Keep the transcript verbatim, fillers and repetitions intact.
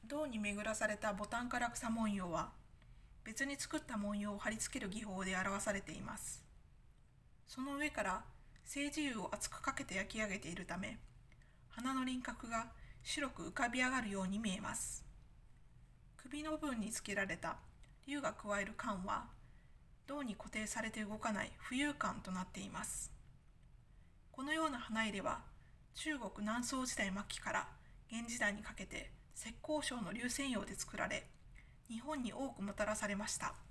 銅に巡らされたボタンから草文様は、別に作った文様を貼り付ける技法で表されています。その上から青磁釉を厚くかけて焼き上げているため、花の輪郭が白く浮かび上がるように見えます。首の部分につけられた龍が加える冠は、銅に固定されて動かない浮遊冠となっています。このような花入れは、中国南宋時代末期から元時代にかけて浙江省の龍泉窯で作られ、日本に多くもたらされました。